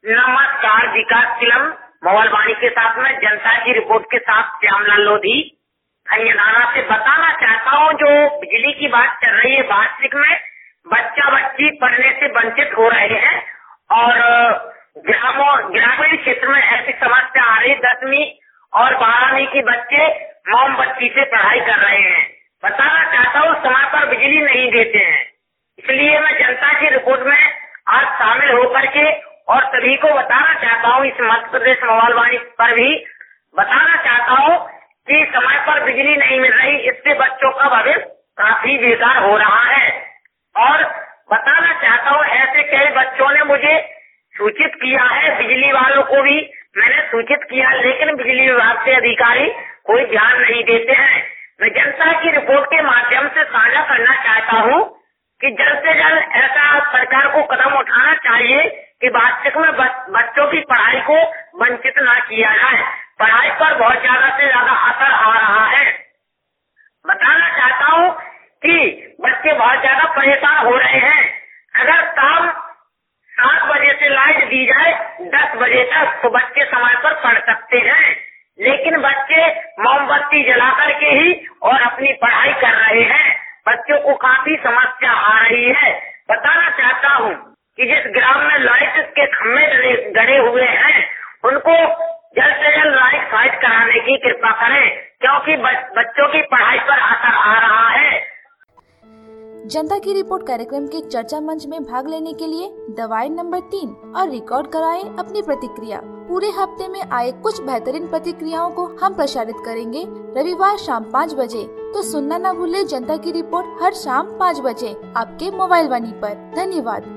नमस्कार, विकास film mobile वाणी के साथ में जनता की रिपोर्ट के साथ श्यामलाल लोधी खैयाना से बताना चाहता हूँ। जो बिजली की बात चल रही है, वार्षिक में बच्चा बच्ची पढ़ने से वंचित हो रहे हैं और ग्रामीण क्षेत्र में ऐसी समस्या आ रही। 10वीं और 12वीं के बच्चे मोमबत्ती से पढ़ाई कर रहे हैं। बताना चाहता हूँ, समय पर बिजली नहीं देते हैं। इसलिए मैं जनता की रिपोर्ट में आज शामिल होकर के और सभी को बताना चाहता हूँ, इस मध्य प्रदेश मोबाइल वाणी पर भी बताना चाहता हूँ कि समय पर बिजली नहीं मिल रही, इससे बच्चों का भविष्य काफी बेकार हो रहा है। और बताना चाहता हूँ, ऐसे कई बच्चों ने मुझे सूचित किया है, बिजली वालों को भी मैंने सूचित किया, लेकिन बिजली विभाग के अधिकारी कोई ध्यान नहीं देते हैं। मैं जनता की रिपोर्ट के माध्यम से साझा करना चाहता हूँ कि जल्द से जल्द ऐसा सरकार को कदम उठाना चाहिए कि वार्षिक में बच्चों की पढ़ाई को वंचित न किया जाए। पढ़ाई पर बहुत ज्यादा से ज्यादा असर आ रहा है। बताना चाहता हूँ कि बच्चे बहुत ज्यादा परेशान हो रहे हैं। अगर शाम 7 बजे से लाइट दी जाए 10 बजे तक तो बच्चे समय पर पढ़ सकते हैं, लेकिन बच्चे मोमबत्ती जला करके ही और अपनी पढ़ाई कर रहे हैं। बच्चों को काफी समस्या आ रही है। बताना चाहता हूँ कि जिस ग्राम में लाइट के खम्भे गड़े हुए हैं, उनको जल्द से जल्द लाइट फाइट कराने की कृपा करें, क्योंकि बच्चों की पढ़ाई पर असर आ रहा है। जनता की रिपोर्ट कार्यक्रम के चर्चा मंच में भाग लेने के लिए दबाएं नंबर 3 और रिकॉर्ड कराएं अपनी प्रतिक्रिया। पूरे हफ्ते में आए कुछ बेहतरीन प्रतिक्रियाओं को हम प्रसारित करेंगे रविवार शाम 5 बजे। तो सुनना न भूले जनता की रिपोर्ट हर शाम 5 बजे आपके मोबाइल वाणी पर। धन्यवाद।